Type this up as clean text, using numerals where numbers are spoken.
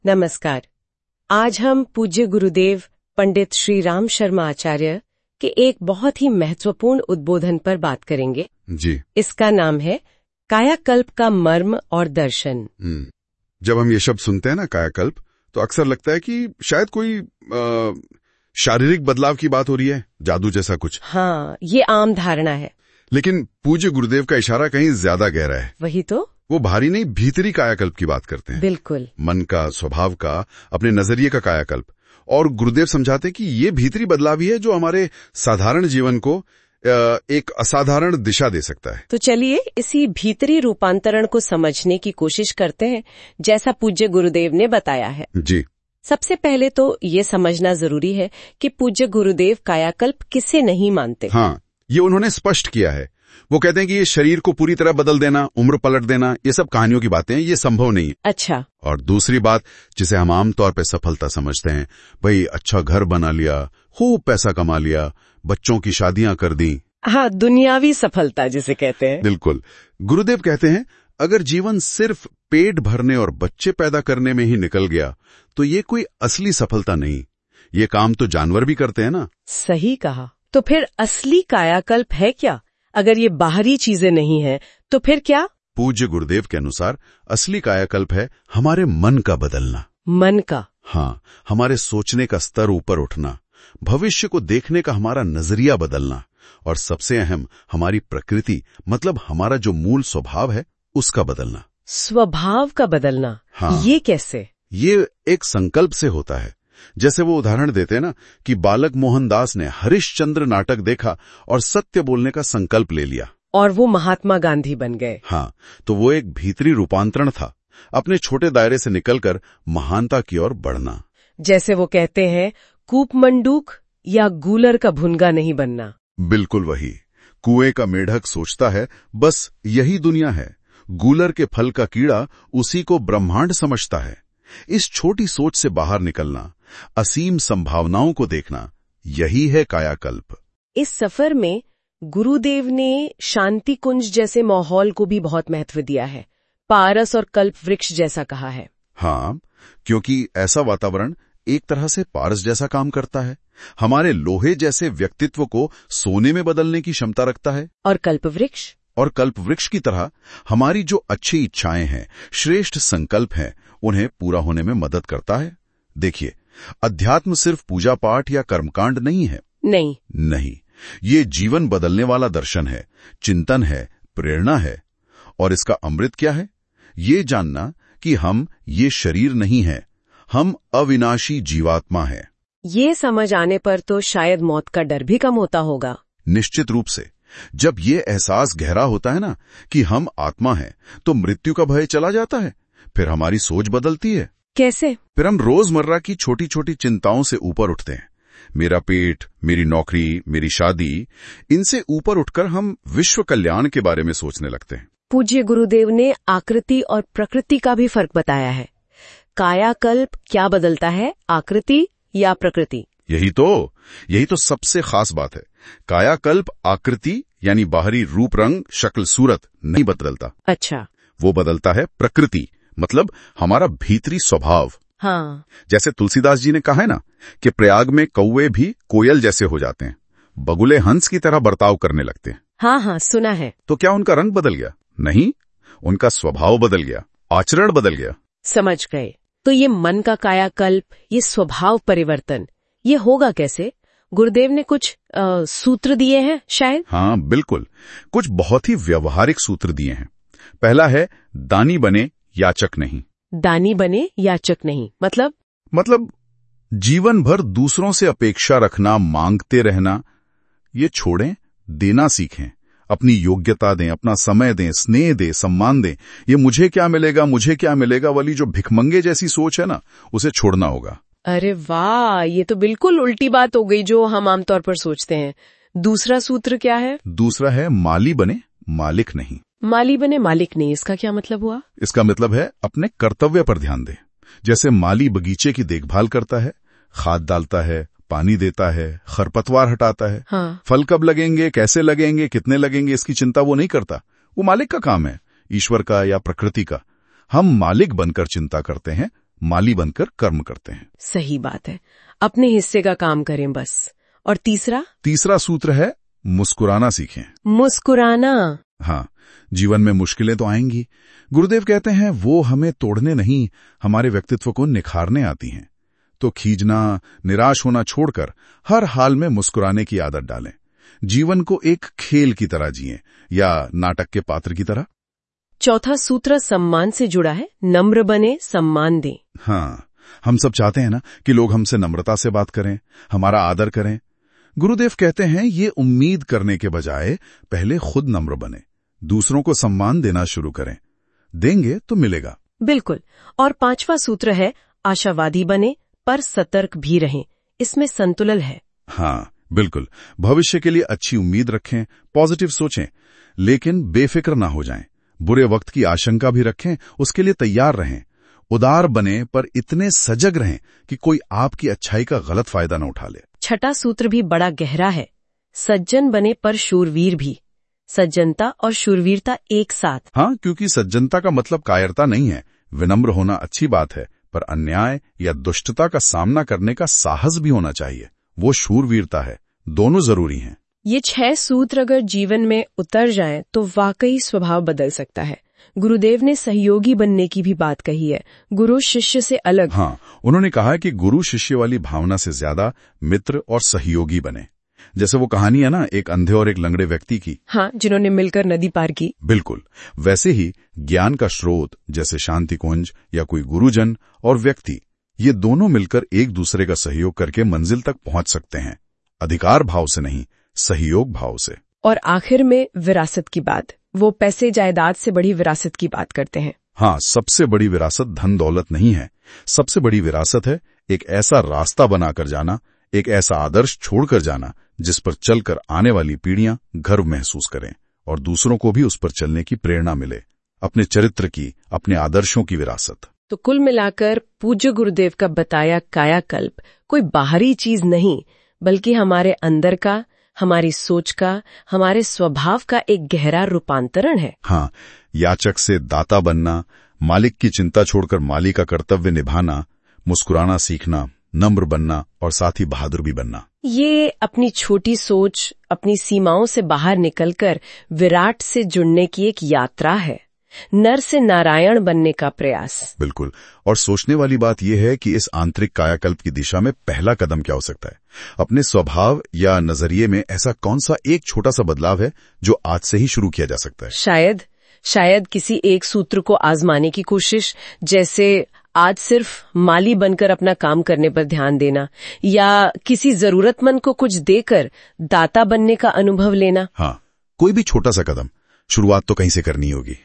नमस्कार। आज हम पूज्य गुरुदेव पंडित श्री राम शर्मा आचार्य के एक बहुत ही महत्वपूर्ण उद्बोधन पर बात करेंगे जी। इसका नाम है कायाकल्प का मर्म और दर्शन। जब हम ये शब्द सुनते हैं ना कायाकल्प, तो अक्सर लगता है कि शायद कोई शारीरिक बदलाव की बात हो रही है, जादू जैसा कुछ। हाँ, ये आम धारणा है। लेकिन पूज्य गुरुदेव का इशारा कहीं ज्यादा गहरा है। वही तो, वो भारी नहीं, भीतरी कायाकल्प की बात करते हैं। बिल्कुल। मन का, स्वभाव का, अपने नजरिए का कायाकल्प। और गुरुदेव समझाते हैं कि ये भीतरी बदलाव ही है जो हमारे साधारण जीवन को एक असाधारण दिशा दे सकता है। तो चलिए इसी भीतरी रूपांतरण को समझने की कोशिश करते हैं, जैसा पूज्य गुरुदेव ने बताया है। जी। सबसे पहले तो ये समझना जरूरी है कि पूज्य गुरुदेव कायाकल्प किसे नहीं मानते। हाँ, ये उन्होंने स्पष्ट किया है। वो कहते हैं कि ये शरीर को पूरी तरह बदल देना, उम्र पलट देना, ये सब कहानियों की बातें हैं, ये संभव नहीं है। अच्छा। और दूसरी बात, जिसे हम आमतौर पे सफलता समझते हैं, भाई अच्छा घर बना लिया, खूब पैसा कमा लिया, बच्चों की शादियां कर दी। हाँ, दुनियावी सफलता जिसे कहते हैं। बिल्कुल। गुरुदेव कहते हैं अगर जीवन सिर्फ पेट भरने और बच्चे पैदा करने में ही निकल गया तो ये कोई असली सफलता नहीं। ये काम तो जानवर भी करते हैं ना। सही कहा। तो फिर असली कायाकल्प है क्या? अगर ये बाहरी चीजें नहीं है तो फिर क्या? पूज्य गुरुदेव के अनुसार असली कायाकल्प है हमारे मन का बदलना। मन का? हाँ, हमारे सोचने का स्तर ऊपर उठना, भविष्य को देखने का हमारा नजरिया बदलना, और सबसे अहम हमारी प्रकृति मतलब हमारा जो मूल स्वभाव है उसका बदलना। स्वभाव का बदलना? हाँ। ये कैसे? ये एक संकल्प से होता है। जैसे वो उदाहरण देते हैं ना कि बालक मोहनदास ने हरिश्चंद्र नाटक देखा और सत्य बोलने का संकल्प ले लिया और वो महात्मा गांधी बन गए। हाँ, तो वो एक भीतरी रूपांतरण था, अपने छोटे दायरे से निकलकर महानता की ओर बढ़ना। जैसे वो कहते हैं, कूप मंडूक या गूलर का भुनगा नहीं बनना। बिल्कुल वही। कुएं का मेढक सोचता है बस यही दुनिया है, गूलर के फल का कीड़ा उसी को ब्रह्मांड समझता है। इस छोटी सोच से बाहर निकलना, असीम संभावनाओं को देखना, यही है कायाकल्प। इस सफर में गुरुदेव ने शांति कुंज जैसे माहौल को भी बहुत महत्व दिया है, पारस और कल्प वृक्ष जैसा कहा है। हाँ, क्योंकि ऐसा वातावरण एक तरह से पारस जैसा काम करता है, हमारे लोहे जैसे व्यक्तित्व को सोने में बदलने की क्षमता रखता है। और कल्प वृक्ष की तरह हमारी जो अच्छी इच्छाएं हैं, श्रेष्ठ संकल्प हैं, उन्हें पूरा होने में मदद करता है। देखिए, अध्यात्म सिर्फ पूजा पाठ या कर्मकांड नहीं है। नहीं, ये जीवन बदलने वाला दर्शन है, चिंतन है, प्रेरणा है। और इसका अमृत क्या है? ये जानना कि हम ये शरीर नहीं है, हम अविनाशी जीवात्मा है। ये समझ आने पर तो शायद मौत का डर भी कम होता होगा। निश्चित रूप से। जब ये एहसास गहरा होता है ना कि हम आत्मा हैं, तो मृत्यु का भय चला जाता है। फिर हमारी सोच बदलती है। कैसे? फिर हम रोजमर्रा की छोटी छोटी चिंताओं से ऊपर उठते हैं। मेरा पेट, मेरी नौकरी, मेरी शादी, इनसे ऊपर उठकर हम विश्व कल्याण के बारे में सोचने लगते हैं। पूज्य गुरुदेव ने आकृति और प्रकृति का भी फर्क बताया है। कायाकल्प क्या बदलता है, आकृति या प्रकृति? यही तो सबसे खास बात है। कायाकल्प आकृति यानी बाहरी रूप रंग शक्ल सूरत नहीं बदलता। अच्छा। वो बदलता है प्रकृति, मतलब हमारा भीतरी स्वभाव। हाँ। जैसे तुलसीदास जी ने कहा है ना कि प्रयाग में कौवे भी कोयल जैसे हो जाते हैं, बगुले हंस की तरह बर्ताव करने लगते हैं। हाँ, सुना है। तो क्या उनका रंग बदल गया? नहीं, उनका स्वभाव बदल गया, आचरण बदल गया। समझ गए। तो ये मन का कायाकल्प, ये स्वभाव परिवर्तन, ये होगा कैसे? गुरुदेव ने कुछ सूत्र दिए हैं शायद। हाँ बिल्कुल, कुछ बहुत ही व्यवहारिक सूत्र दिए हैं। पहला है दानी बने याचक नहीं। दानी बने याचक नहीं मतलब जीवन भर दूसरों से अपेक्षा रखना, मांगते रहना, ये छोड़ें, देना सीखें। अपनी योग्यता दें, अपना समय दें, स्नेह दें, सम्मान दें। ये मुझे क्या मिलेगा वाली जो भिखमंगे जैसी सोच है ना, उसे छोड़ना होगा। अरे वाह, ये तो बिल्कुल उल्टी बात हो गई जो हम आमतौर पर सोचते हैं। दूसरा सूत्र क्या है? दूसरा है माली बने मालिक नहीं। माली बने मालिक नहीं, इसका क्या मतलब हुआ? इसका मतलब है अपने कर्तव्य पर ध्यान दें। जैसे माली बगीचे की देखभाल करता है, खाद डालता है, पानी देता है, खरपतवार हटाता है। हाँ। फल कब लगेंगे, कैसे लगेंगे, कितने लगेंगे, इसकी चिंता वो नहीं करता। वो मालिक का काम है, ईश्वर का या प्रकृति का। हम मालिक बनकर चिंता करते हैं, माली बनकर कर्म करते हैं। सही बात है, अपने हिस्से का काम करें बस। और तीसरा सूत्र है मुस्कुराना सीखें। मुस्कुराना? हाँ, जीवन में मुश्किलें तो आएंगी। गुरुदेव कहते हैं वो हमें तोड़ने नहीं, हमारे व्यक्तित्व को निखारने आती हैं। तो खींचना, निराश होना छोड़कर हर हाल में मुस्कुराने की आदत डालें। जीवन को एक खेल की तरह जिएं या नाटक के पात्र की तरह। चौथा सूत्र सम्मान से जुड़ा है, नम्र बने, सम्मान दें। हाँ, हम सब चाहते हैं ना कि लोग हमसे नम्रता से बात करें, हमारा आदर करें। गुरुदेव कहते हैं ये उम्मीद करने के बजाय पहले खुद नम्र बने, दूसरों को सम्मान देना शुरू करें। देंगे तो मिलेगा। बिल्कुल। और पांचवा सूत्र है, आशावादी बने पर सतर्क भी रहें। इसमें संतुलन है। हाँ, बिल्कुल। भविष्य के लिए अच्छी उम्मीद रखें, पॉजिटिव सोचें, लेकिन बेफिक्र ना हो जाएं। बुरे वक्त की आशंका भी रखें, उसके लिए तैयार रहें। उदार बने पर इतने सजग रहें कि कोई आपकी अच्छाई का गलत फायदा न उठा ले। छठा सूत्र भी बड़ा गहरा है, सज्जन बने पर शूरवीर भी। सज्जनता और शूरवीरता एक साथ। हाँ, क्योंकि सज्जनता का मतलब कायरता नहीं है। विनम्र होना अच्छी बात है, पर अन्याय या दुष्टता का सामना करने का साहस भी होना चाहिए, वो शूरवीरता है। दोनों जरूरी हैं। ये 6 सूत्र अगर जीवन में उतर जाएं तो वाकई स्वभाव बदल सकता है। गुरुदेव ने सहयोगी बनने की भी बात कही है, गुरु शिष्य से अलग। हाँ, उन्होंने कहा है कि गुरु शिष्य वाली भावना से ज्यादा मित्र और सहयोगी बने। जैसे वो कहानी है ना, एक अंधे और एक लंगड़े व्यक्ति की। हाँ, जिन्होंने मिलकर नदी पार की। बिल्कुल। वैसे ही ज्ञान का स्रोत जैसे शांति कुंज या कोई गुरुजन और व्यक्ति, ये दोनों मिलकर एक दूसरे का सहयोग करके मंजिल तक पहुंच सकते हैं। अधिकार भाव से नहीं, सहयोग भाव से। और आखिर में विरासत की बात, वो पैसे जायदाद से बड़ी विरासत की बात करते हैं। हाँ, सबसे बड़ी विरासत धन दौलत नहीं है। सबसे बड़ी विरासत है एक ऐसा रास्ता बनाकर जाना, एक ऐसा आदर्श छोड़कर जाना जिस पर चलकर आने वाली पीढ़ियां गर्व महसूस करें और दूसरों को भी उस पर चलने की प्रेरणा मिले। अपने चरित्र की, अपने आदर्शों की विरासत। तो कुल मिलाकर पूज्य गुरुदेव का बताया कायाकल्प कोई बाहरी चीज नहीं, बल्कि हमारे अंदर का, हमारी सोच का, हमारे स्वभाव का एक गहरा रूपांतरण है। हाँ, याचक से दाता बनना, मालिक की चिंता छोड़कर माली का कर्तव्य निभाना, मुस्कुराना सीखना, नम्र बनना और साथ ही बहादुर भी बनना। ये अपनी छोटी सोच, अपनी सीमाओं से बाहर निकलकर विराट से जुड़ने की एक यात्रा है, नर से नारायण बनने का प्रयास। बिल्कुल। और सोचने वाली बात यह है कि इस आंतरिक कायाकल्प की दिशा में पहला कदम क्या हो सकता है। अपने स्वभाव या नजरिए में ऐसा कौन सा एक छोटा सा बदलाव है जो आज से ही शुरू किया जा सकता है। शायद किसी एक सूत्र को आजमाने की कोशिश, जैसे आज सिर्फ माली बनकर अपना काम करने पर ध्यान देना, या किसी जरूरतमंद को कुछ देकर दाता बनने का अनुभव लेना। हाँ, कोई भी छोटा सा कदम, शुरुआत तो कहीं से करनी होगी।